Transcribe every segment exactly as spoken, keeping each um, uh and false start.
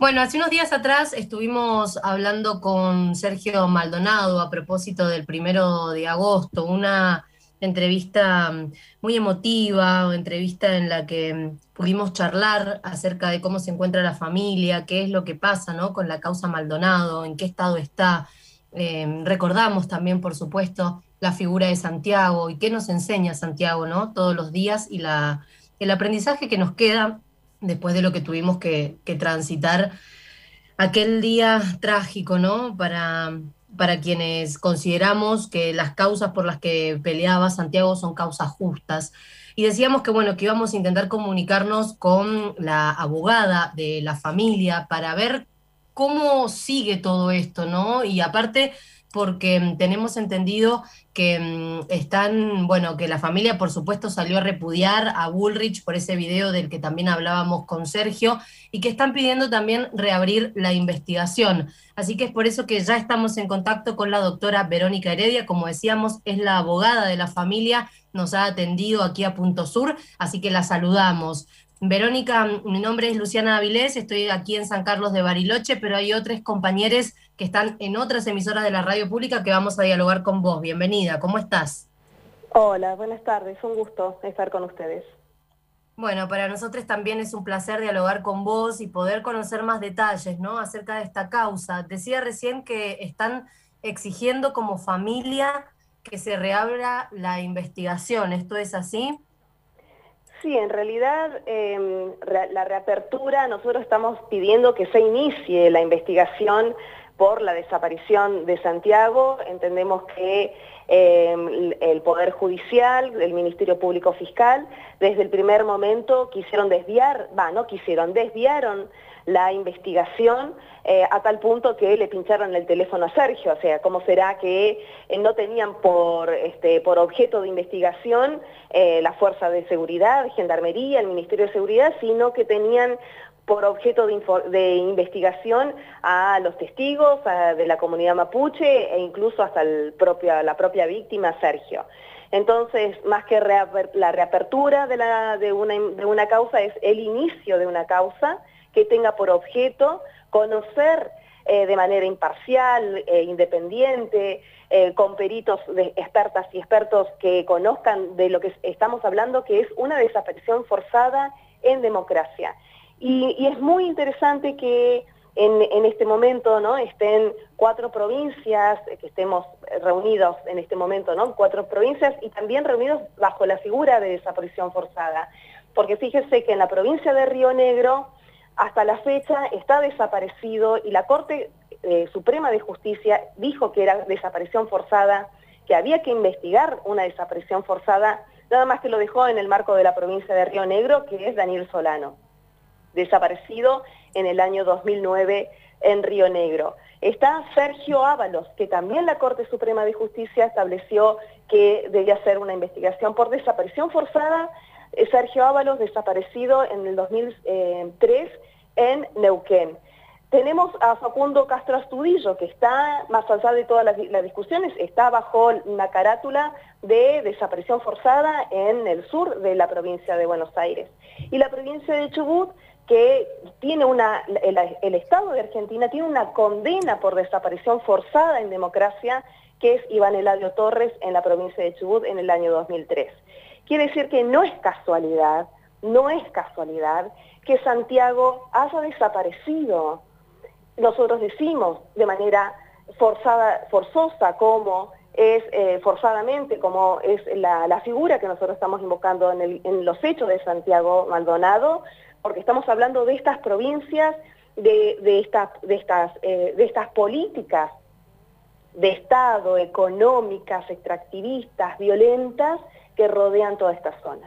Bueno, hace unos días atrás estuvimos hablando con Sergio Maldonado a propósito del primero de agosto, una entrevista mm, muy emotiva, o entrevista en la que mm, pudimos charlar acerca de cómo se encuentra la familia, qué es lo que pasa, ¿no? Con la causa Maldonado, en qué estado está. Eh, recordamos también, por supuesto, la figura de Santiago y qué nos enseña Santiago, ¿no? Todos los días y la, el aprendizaje que nos queda después de lo que tuvimos que, que transitar aquel día trágico, ¿no? Para, para quienes consideramos que las causas por las que peleaba Santiago son causas justas. Y decíamos que, bueno, que íbamos a intentar comunicarnos con la abogada de la familia para ver cómo sigue todo esto, ¿no? Y aparte, porque mm, tenemos entendido que mm, están, bueno, que la familia, por supuesto, salió a repudiar a Bullrich por ese video del que también hablábamos con Sergio, y que están pidiendo también reabrir la investigación. Así que es por eso que ya estamos en contacto con la doctora Verónica Heredia, como decíamos, es la abogada de la familia, nos ha atendido aquí a Punto Sur, así que la saludamos. Verónica, mi nombre es Luciana Avilés, estoy aquí en San Carlos de Bariloche, pero hay otros compañeros que están en otras emisoras de la radio pública que vamos a dialogar con vos. Bienvenida, ¿cómo estás? Hola, buenas tardes, un gusto estar con ustedes. Bueno, para nosotros también es un placer dialogar con vos y poder conocer más detalles, ¿no? Acerca de esta causa. Decía recién que están exigiendo como familia que se reabra la investigación. ¿Esto es así? Sí, en realidad eh, re- la reapertura, nosotros estamos pidiendo que se inicie la investigación por la desaparición de Santiago. Entendemos que eh, el Poder Judicial, el Ministerio Público Fiscal, desde el primer momento quisieron desviar, va, no quisieron, desviaron la investigación eh, a tal punto que le pincharon el teléfono a Sergio. O sea, ¿cómo será que eh, no tenían por, este, por objeto de investigación eh, la Fuerza de Seguridad, Gendarmería, el Ministerio de Seguridad, sino que tenían por objeto de, de investigación a los testigos a, de la comunidad mapuche e incluso hasta el propio, la propia víctima, Sergio? Entonces, más que reaper, la reapertura de, la, de, una, de una causa, es el inicio de una causa que tenga por objeto conocer eh, de manera imparcial, eh, independiente, eh, con peritos, de expertas y expertos que conozcan de lo que estamos hablando, que es una desaparición forzada en democracia. Y, y es muy interesante que en, en este momento, ¿no?, estén cuatro provincias, que estemos reunidos en este momento, ¿no?, cuatro provincias, y también reunidos bajo la figura de desaparición forzada. Porque fíjese que en la provincia de Río Negro, hasta la fecha está desaparecido, y la Corte eh, Suprema de Justicia dijo que era desaparición forzada, que había que investigar una desaparición forzada, nada más que lo dejó en el marco de la provincia de Río Negro, que es Daniel Solano, desaparecido en el año dos mil nueve en Río Negro. Está Sergio Ábalos, que también la Corte Suprema de Justicia estableció que debía hacer una investigación por desaparición forzada. Sergio Ábalos, desaparecido en el dos mil tres en Neuquén. Tenemos a Facundo Castro Astudillo, que está, más allá de todas las, las discusiones, está bajo una carátula de desaparición forzada en el sur de la provincia de Buenos Aires. Y la provincia de Chubut, que tiene una, el, el Estado de Argentina tiene una condena por desaparición forzada en democracia, que es Iván Eladio Torres, en la provincia de Chubut en el año dos mil tres. Quiere decir que no es casualidad, no es casualidad que Santiago haya desaparecido. Nosotros decimos de manera forzada, forzosa, como es eh, forzadamente, como es la, la figura que nosotros estamos invocando en, el, en los hechos de Santiago Maldonado, porque estamos hablando de estas provincias, de, de, esta, de, estas, eh, de estas políticas de Estado, económicas, extractivistas, violentas, que rodean toda esta zona.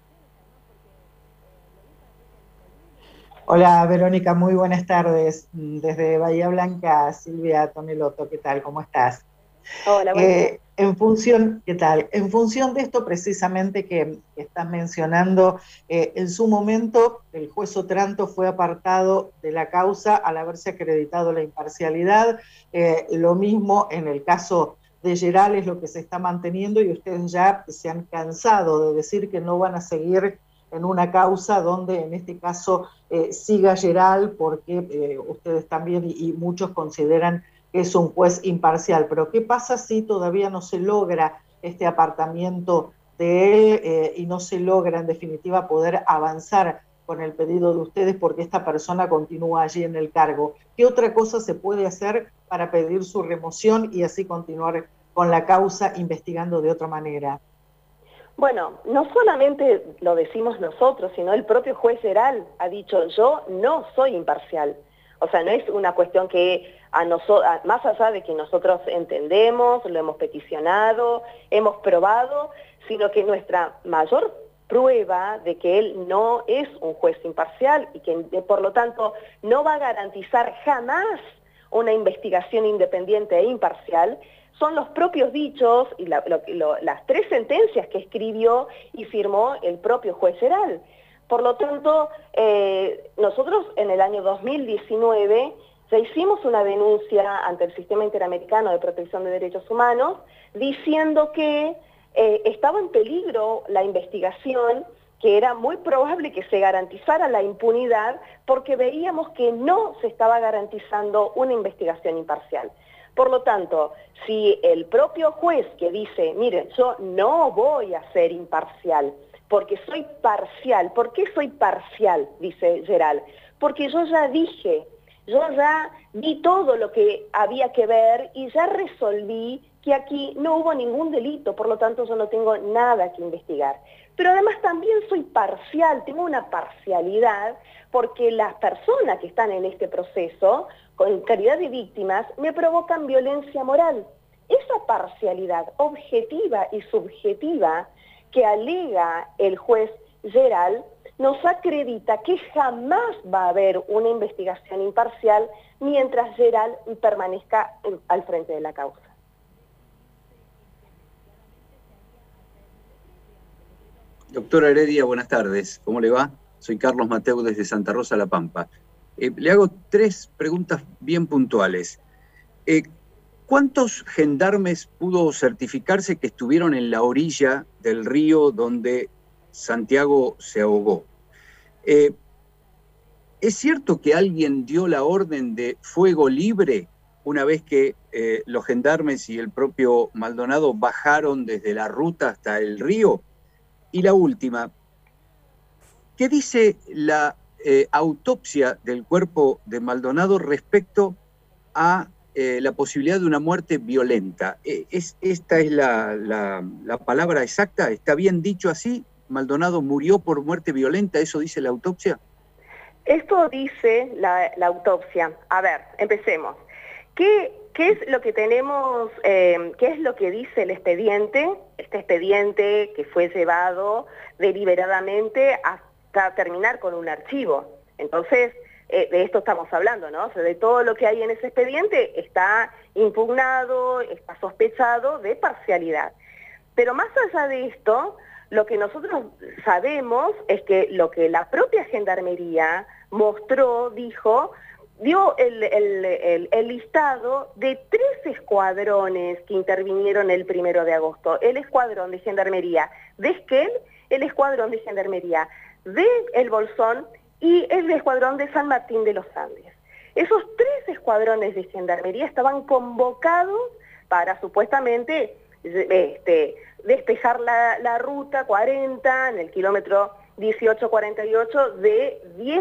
Hola Verónica, muy buenas tardes. Desde Bahía Blanca, Silvia Toneloto, ¿qué tal? ¿Cómo estás? Hola, buenas tardes. Eh, en función, ¿qué tal? En función de esto precisamente que, que estás mencionando, eh, en su momento el juez Otranto fue apartado de la causa al haberse acreditado la imparcialidad. Eh, lo mismo en el caso de Geral es lo que se está manteniendo, y ustedes ya se han cansado de decir que no van a seguir en una causa donde en este caso eh, siga Geral, porque eh, ustedes también y, y muchos consideran que es un juez imparcial. Pero ¿qué pasa si todavía no se logra este apartamiento de él eh, y no se logra en definitiva poder avanzar con el pedido de ustedes porque esta persona continúa allí en el cargo? ¿Qué otra cosa se puede hacer para pedir su remoción y así continuar con la causa investigando de otra manera? Bueno, no solamente lo decimos nosotros, sino el propio juez Geral ha dicho, yo no soy imparcial. O sea, no es una cuestión que, a nosotros, más allá de que nosotros entendemos, lo hemos peticionado, hemos probado, sino que nuestra mayor prueba de que él no es un juez imparcial y que por lo tanto no va a garantizar jamás una investigación independiente e imparcial, son los propios dichos y la, lo, lo, las tres sentencias que escribió y firmó el propio juez Geral. Por lo tanto, eh, nosotros en el año dos mil diecinueve ya hicimos una denuncia ante el Sistema Interamericano de Protección de Derechos Humanos diciendo que eh, estaba en peligro la investigación, que era muy probable que se garantizara la impunidad porque veíamos que no se estaba garantizando una investigación imparcial. Por lo tanto, si el propio juez que dice, miren, yo no voy a ser imparcial, porque soy parcial. ¿Por qué soy parcial? Dice Geral. Porque yo ya dije, yo ya vi todo lo que había que ver y ya resolví que aquí no hubo ningún delito, por lo tanto yo no tengo nada que investigar. Pero además también soy parcial, tengo una parcialidad, porque las personas que están en este proceso, con calidad de víctimas, me provocan violencia moral. Esa parcialidad objetiva y subjetiva que alega el juez Geral nos acredita que jamás va a haber una investigación imparcial mientras Geral permanezca al frente de la causa. Doctora Heredia, buenas tardes. ¿Cómo le va? Soy Carlos Mateu desde Santa Rosa, La Pampa. Eh, le hago tres preguntas bien puntuales. Eh, ¿Cuántos gendarmes pudo certificarse que estuvieron en la orilla del río donde Santiago se ahogó? Eh, ¿Es cierto que alguien dio la orden de fuego libre una vez que eh, los gendarmes y el propio Maldonado bajaron desde la ruta hasta el río? Y la última, ¿qué dice la eh, autopsia del cuerpo de Maldonado respecto a eh, la posibilidad de una muerte violenta? ¿Es, ¿Esta es la, la, la palabra exacta? ¿Está bien dicho así? ¿Maldonado murió por muerte violenta? ¿Eso dice la autopsia? Esto dice la, la autopsia. A ver, empecemos. ¿Qué, qué es lo que tenemos, eh, qué es lo que dice el expediente? Este expediente que fue llevado deliberadamente hasta terminar con un archivo. Entonces, eh, de esto estamos hablando, ¿no? O sea, de todo lo que hay en ese expediente está impugnado, está sospechado de parcialidad. Pero más allá de esto, lo que nosotros sabemos es que lo que la propia Gendarmería mostró, dijo, dio el, el, el, el listado de tres escuadrones que intervinieron el primero de agosto. El escuadrón de Gendarmería de Esquel, el escuadrón de Gendarmería de El Bolsón y el escuadrón de San Martín de los Andes. Esos tres escuadrones de Gendarmería estaban convocados para supuestamente este, despejar la, la ruta cuarenta en el kilómetro dieciocho cuarenta y ocho de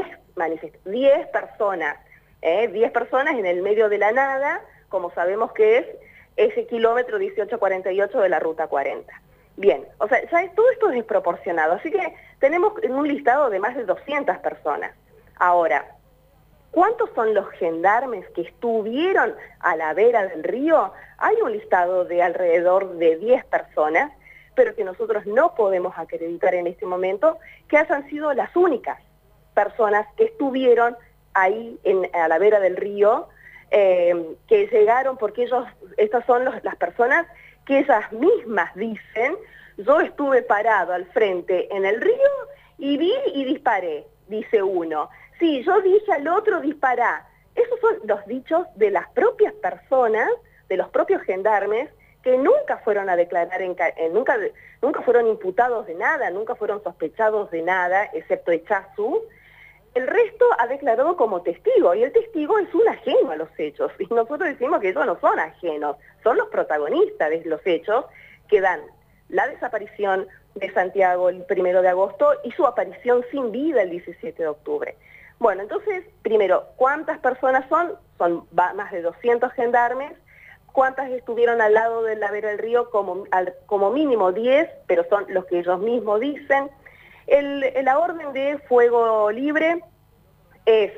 diez personas. Eh, diez personas en el medio de la nada, como sabemos que es ese kilómetro dieciocho cuarenta y ocho de la ruta cuarenta. Bien, o sea, ya es, todo esto es desproporcionado, así que tenemos un listado de más de doscientas personas. Ahora, ¿cuántos son los gendarmes que estuvieron a la vera del río? Hay un listado de alrededor de diez personas, pero que nosotros no podemos acreditar en este momento que hayan sido las únicas personas que estuvieron ahí en, a la vera del río, eh, que llegaron, porque ellos, estas son los, las personas que ellas mismas dicen, yo estuve parado al frente en el río y vi y disparé, dice uno. Sí, yo dije al otro dispará. Esos son los dichos de las propias personas, de los propios gendarmes que nunca fueron a declarar, en, eh, nunca, nunca fueron imputados de nada, nunca fueron sospechados de nada, excepto Echazu. El resto ha declarado como testigo, y el testigo es un ajeno a los hechos, y nosotros decimos que ellos no son ajenos, son los protagonistas de los hechos que dan la desaparición de Santiago el primero de agosto y su aparición sin vida el diecisiete de octubre. Bueno, entonces, primero, ¿cuántas personas son? Son más de doscientos gendarmes. ¿Cuántas estuvieron al lado de la vera del río? Como, al, como mínimo diez, pero son los que ellos mismos dicen. El, la orden de fuego libre es,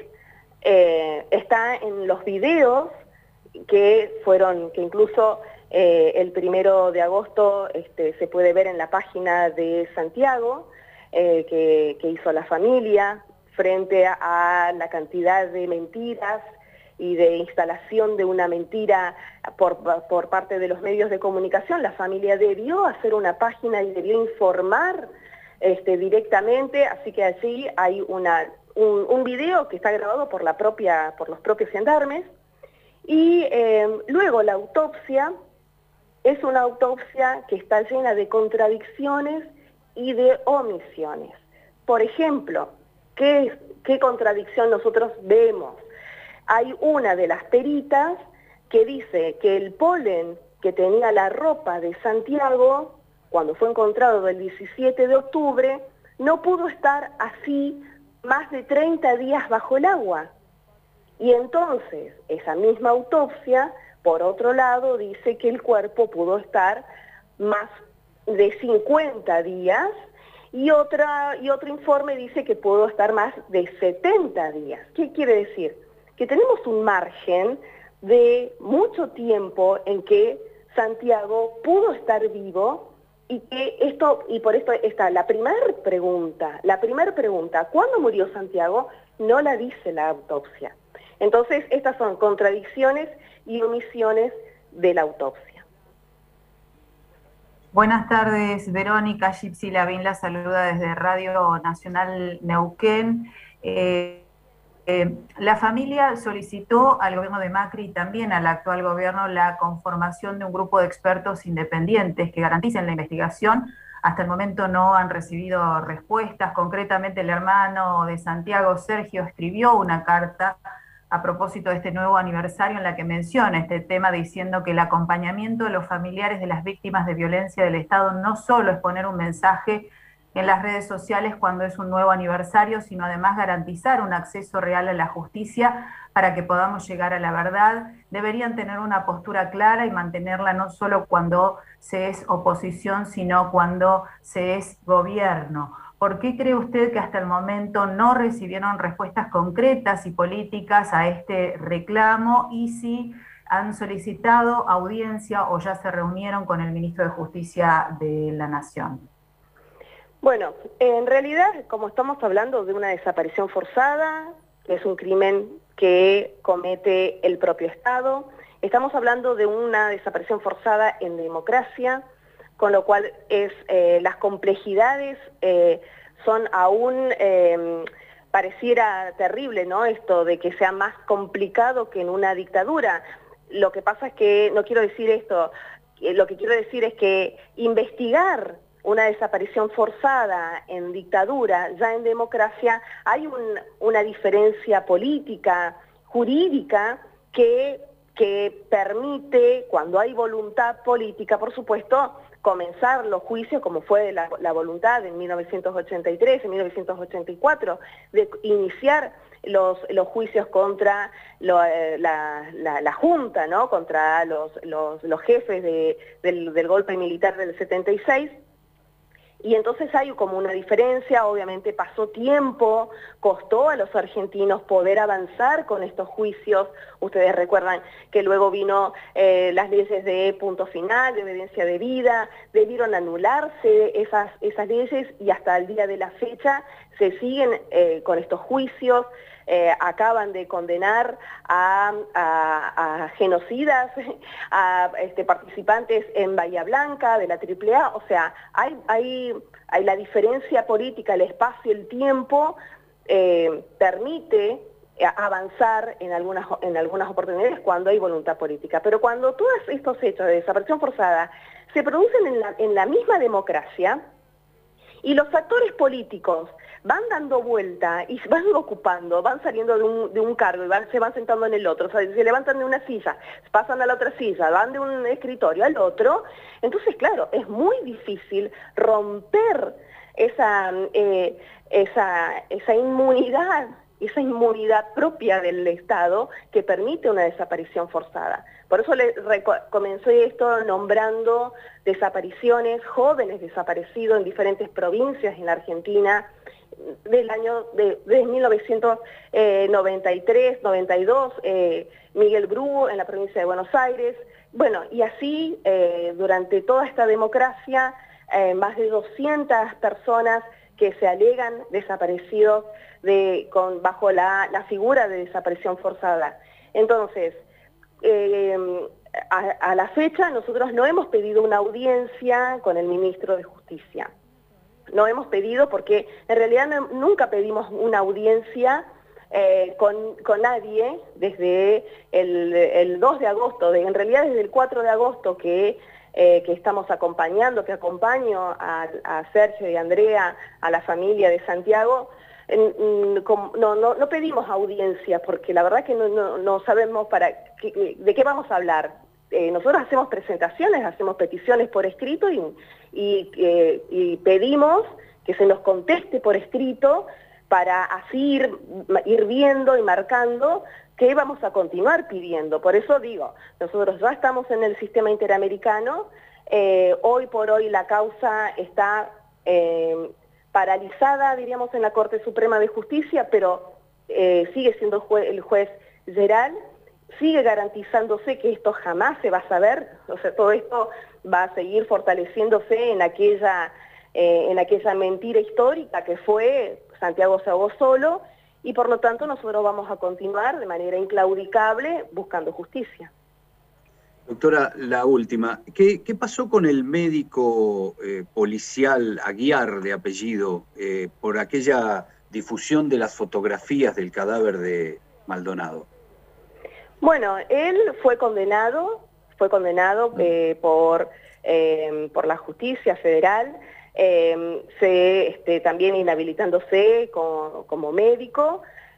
eh, está en los videos que fueron, que incluso eh, el primero de agosto este, se puede ver en la página de Santiago, eh, que, que hizo la familia, frente a, a la cantidad de mentiras y de instalación de una mentira por, por parte de los medios de comunicación. La familia debió hacer una página y debió informar Este, directamente, así que allí hay una, un, un video que está grabado por, la propia, por los propios gendarmes, y eh, luego la autopsia es una autopsia que está llena de contradicciones y de omisiones. Por ejemplo, ¿qué, qué contradicción nosotros vemos? Hay una de las peritas que dice que el polen que tenía la ropa de Santiago, cuando fue encontrado el diecisiete de octubre, no pudo estar así más de treinta días bajo el agua. Y entonces, esa misma autopsia, por otro lado, dice que el cuerpo pudo estar más de cincuenta días, y, otra, y otro informe dice que pudo estar más de setenta días. ¿Qué quiere decir? Que tenemos un margen de mucho tiempo en que Santiago pudo estar vivo. Y que esto, y por esto está la primera pregunta, la primera pregunta, ¿cuándo murió Santiago? No la dice la autopsia. Entonces, estas son contradicciones y omisiones de la autopsia. Buenas tardes, Verónica. Gypsy Lavín la saluda desde Radio Nacional Neuquén. Eh, Eh, la familia solicitó al gobierno de Macri y también al actual gobierno la conformación de un grupo de expertos independientes que garanticen la investigación. Hasta el momento no han recibido respuestas. Concretamente, el hermano de Santiago, Sergio, escribió una carta a propósito de este nuevo aniversario en la que menciona este tema, diciendo que el acompañamiento de los familiares de las víctimas de violencia del Estado no solo es poner un mensaje en las redes sociales cuando es un nuevo aniversario, sino además garantizar un acceso real a la justicia para que podamos llegar a la verdad. Deberían tener una postura clara y mantenerla no solo cuando se es oposición, sino cuando se es gobierno. ¿Por qué cree usted que hasta el momento no recibieron respuestas concretas y políticas a este reclamo? Y si han solicitado audiencia o ya se reunieron con el ministro de Justicia de la Nación. Bueno, en realidad, como estamos hablando de una desaparición forzada, que es un crimen que comete el propio Estado, estamos hablando de una desaparición forzada en democracia, con lo cual es, eh, las complejidades eh, son aún, eh, pareciera terrible, ¿no? Esto de que sea más complicado que en una dictadura. Lo que pasa es que, no quiero decir esto, lo que quiero decir es que investigar una desaparición forzada en dictadura, ya en democracia, hay un, una diferencia política, jurídica, que, que permite, cuando hay voluntad política, por supuesto, comenzar los juicios, como fue la, la voluntad en mil novecientos ochenta y tres, en mil novecientos ochenta y cuatro, de iniciar los, los juicios contra lo, eh, la, la, la Junta, ¿no? Contra los, los, los jefes de, del, del golpe militar del setenta y seis, y entonces hay como una diferencia. Obviamente pasó tiempo, costó a los argentinos poder avanzar con estos juicios. Ustedes recuerdan que luego vino eh, las leyes de punto final, de obediencia debida, debieron anularse esas, esas leyes y hasta el día de la fecha se siguen eh, con estos juicios. Eh, acaban de condenar a, a, a genocidas, a este, participantes en Bahía Blanca, de la triple A, o sea, hay, hay, hay la diferencia política, el espacio, el tiempo, eh, permite avanzar en algunas, en algunas oportunidades cuando hay voluntad política. Pero cuando todos estos hechos de desaparición forzada se producen en la, en la misma democracia y los actores políticos van dando vuelta y van ocupando, van saliendo de un, de un cargo y van, se van sentando en el otro, o sea, se levantan de una silla, pasan a la otra silla, van de un escritorio al otro, entonces claro, es muy difícil romper esa, eh, esa, esa inmunidad, esa inmunidad propia del Estado que permite una desaparición forzada. Por eso le comencé esto nombrando desapariciones, jóvenes desaparecidos en diferentes provincias en la Argentina, del año de, de mil novecientos noventa y tres, noventa y dos, eh, Miguel Bru en la provincia de Buenos Aires, bueno, y así eh, durante toda esta democracia, eh, más de doscientas personas que se alegan desaparecidos de, con, bajo la, la figura de desaparición forzada. Entonces, eh, a, a la fecha nosotros no hemos pedido una audiencia con el ministro de Justicia. No hemos pedido porque en realidad no, nunca pedimos una audiencia eh, con, con nadie desde el, el dos de agosto, de, en realidad desde el cuatro de agosto que, eh, que estamos acompañando, que acompaño a, a Sergio y a Andrea, a la familia de Santiago. No, no, no pedimos audiencia porque la verdad que no, no, no sabemos para qué, de qué vamos a hablar. Eh, nosotros hacemos presentaciones, hacemos peticiones por escrito y, y, eh, y pedimos que se nos conteste por escrito para así ir, ir viendo y marcando qué vamos a continuar pidiendo. Por eso digo, nosotros ya estamos en el sistema interamericano, eh, hoy por hoy la causa está eh, paralizada, diríamos, en la Corte Suprema de Justicia, pero eh, sigue siendo jue el juez Geral, sigue garantizándose que esto jamás se va a saber, o sea, todo esto va a seguir fortaleciéndose en aquella, eh, en aquella mentira histórica que fue Santiago se ahogó solo, y por lo tanto nosotros vamos a continuar de manera inclaudicable buscando justicia. Doctora, la última, ¿qué, qué pasó con el médico eh, policial Aguiar de apellido eh, por aquella difusión de las fotografías del cadáver de Maldonado? Bueno, él fue condenado, fue condenado eh, por, eh, por la justicia federal, eh, se, este, también inhabilitándose como, como médico,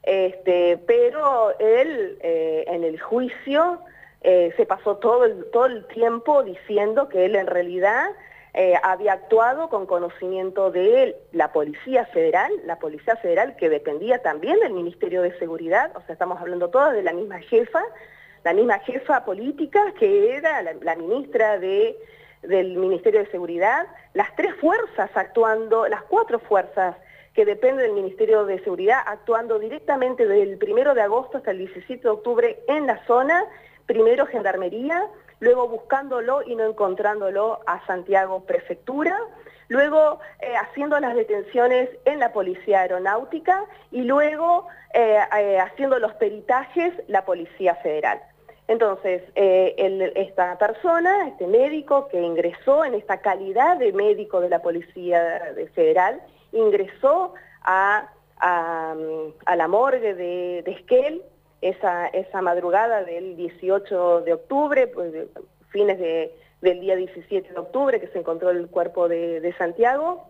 este, pero él eh, en el juicio eh, se pasó todo el, todo el tiempo diciendo que él en realidad eh, había actuado con conocimiento de la Policía Federal, la Policía Federal que dependía también del Ministerio de Seguridad, o sea, estamos hablando todas de la misma jefa, la misma jefa política que era la, la ministra de, del Ministerio de Seguridad, las tres fuerzas actuando, las cuatro fuerzas que dependen del Ministerio de Seguridad actuando directamente desde el primero de agosto hasta el diecisiete de octubre en la zona, primero Gendarmería, luego buscándolo y no encontrándolo a Santiago Prefectura, luego eh, haciendo las detenciones en la Policía Aeronáutica y luego eh, eh, haciendo los peritajes la Policía Federal. Entonces, eh, el, esta persona, este médico que ingresó en esta calidad de médico de la Policía Federal, ingresó a, a, a la morgue de, de Esquel, esa, esa madrugada del dieciocho de octubre, pues, de, fines de, del día diecisiete de octubre, que se encontró el cuerpo de, de Santiago,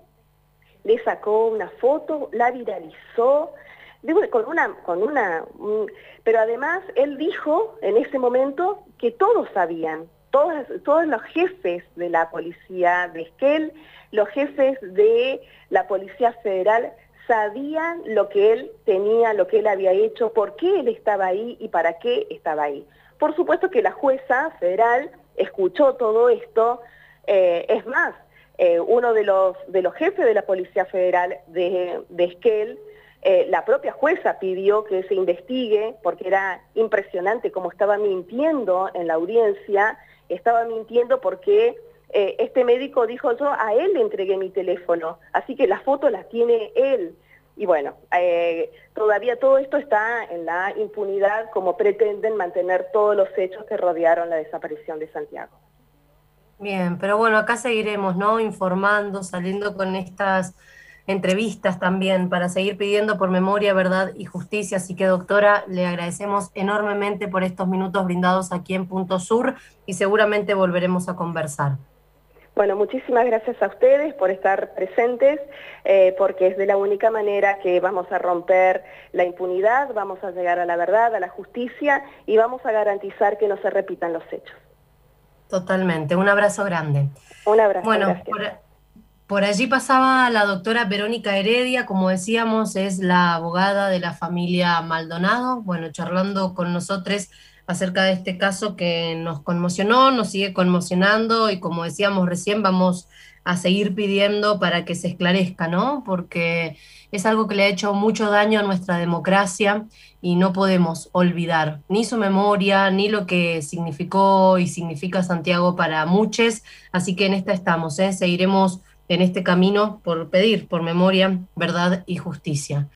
le sacó una foto, la viralizó, con una, con una, pero además él dijo en ese momento que todos sabían, todos, todos los jefes de la policía de Esquel, los jefes de la Policía Federal sabían lo que él tenía, lo que él había hecho, por qué él estaba ahí y para qué estaba ahí. Por supuesto que la jueza federal escuchó todo esto, eh, es más, eh, uno de los, de los jefes de la Policía Federal de, de Esquel, eh, la propia jueza pidió que se investigue, porque era impresionante cómo estaba mintiendo en la audiencia, estaba mintiendo porque eh, este médico dijo, yo a él le entregué mi teléfono, así que la foto la tiene él. Y bueno, eh, todavía todo esto está en la impunidad como pretenden mantener todos los hechos que rodearon la desaparición de Santiago. Bien, pero bueno, acá seguiremos, ¿no? Informando, saliendo con estas entrevistas también, para seguir pidiendo por memoria, verdad y justicia. Así que, doctora, le agradecemos enormemente por estos minutos brindados aquí en Punto Sur y seguramente volveremos a conversar. Bueno, muchísimas gracias a ustedes por estar presentes, eh, porque es de la única manera que vamos a romper la impunidad, vamos a llegar a la verdad, a la justicia y vamos a garantizar que no se repitan los hechos. Totalmente, un abrazo grande. Un abrazo, bueno, gracias. Por, por allí pasaba la doctora Verónica Heredia, como decíamos, es la abogada de la familia Maldonado, bueno, charlando con nosotros acerca de este caso que nos conmocionó, nos sigue conmocionando y como decíamos recién, vamos a seguir pidiendo para que se esclarezca, ¿no? Porque es algo que le ha hecho mucho daño a nuestra democracia y no podemos olvidar ni su memoria, ni lo que significó y significa Santiago para muchos, así que en esta estamos, ¿eh? Seguiremos en este camino por pedir por memoria, verdad y justicia.